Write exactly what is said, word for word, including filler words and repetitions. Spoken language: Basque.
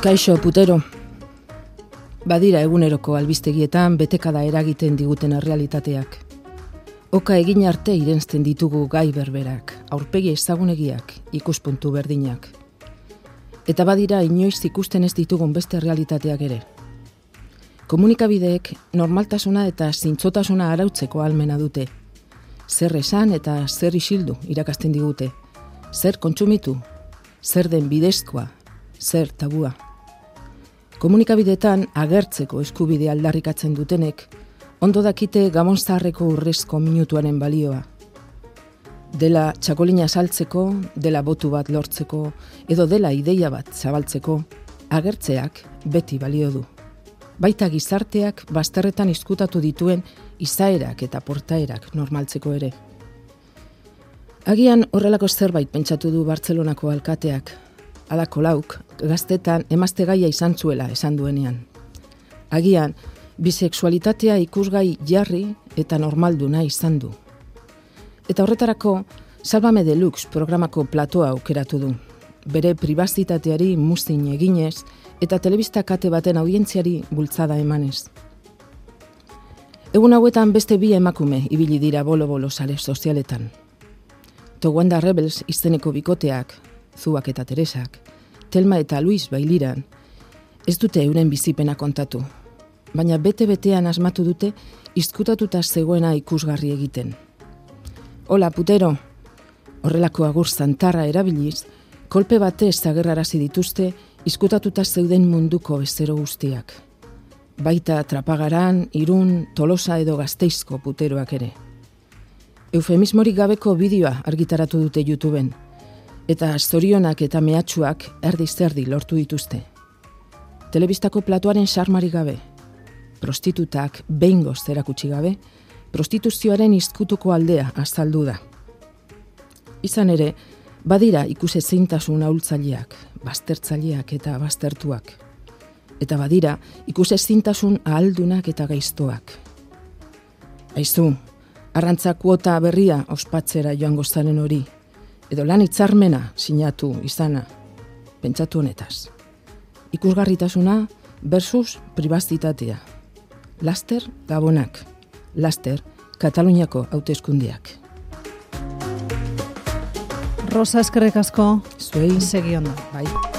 Kaixo, putero. Badira eguneroko albistegietan betekada eragiten diguten errealitateak. Oka egin arte irensten ditugu gai berberak, aurpegi ezagunegiak, ikuspuntu berdinak. Eta badira inoiz ikusten ez ditugun beste realitateak ere. Komunikabideek normaltasuna eta zintzotasuna arautzeko ahalmena dute. Zer esan eta zer isildu irakasten digute. Zer kontsumitu, zer den bidezkoa, zer tabua. Komunikabideetan agertzeko eskubide aldarrikatzen dutenek, ondo dakite Gabon zaharreko urrezko minutuaren balioa. Dela txakolina saltzeko, dela botu bat lortzeko, edo dela ideia bat zabaltzeko, agertzeak beti balio du. Baita gizarteak bazterretan izkutatu dituen izaerak eta portaerak normaltzeko ere. Agian horrelako zerbait pentsatu du Bartzelonako alkateak, Ada Kolauk, gaztetan emazte gaia izan zuela esan duenean. Agian, bisexualitatea ikusgai jarri eta normalduna izan du. Eta horretarako, Salvame Deluxe programako platoa aukeratu du. Bere pribazitateari muzin eginez eta telebista kate baten audientziari bultzada emanez. Egun hauetan beste bi emakume ibili dira bolo-bolo sare sozialetan. Towanda Rebels izeneko bikoteak, Zuak eta Teresak, Telma eta Luis bailiran, ez dute euren bizipena kontatu, baina bete-betean asmatu dute izkutatuta zegoena ikusgarri egiten. Hola, putero! Horrelako agur zantarra erabiliz, kolpe batez agerrarazi dituzte izkutatuta zeuden munduko bezero guztiak. Baita Trapagaran, Irun, Tolosa edo Gasteizko puteroak ere. Eufemismorik gabeko bideoa argitaratu dute YouTubeen, eta zorionak eta mehatxuak erdi-zerdi lortu dituzte. Telebistako platoaren sarmari gabe, prostitutak behingoz erakutsi gabe, prostituzioaren izkutuko aldea azaldu da. Izan ere, badira ikusezintasun ahultzaileak, baztertzaileak eta baztertuak. Eta badira ikusezintasun ahaldunak eta gaiztoak. Aizu, arrantza kuota berria ospatzera joango zaren hori, edo lan hitzarmena sinatu izana, pentsatu honetaz. Ikusgarritasuna versus pribazitatea. Laster Gabonak, laster Kataluniako hauteskundeak. Rosa, eskerrik asko. Zuei. Segi ondo. Bai.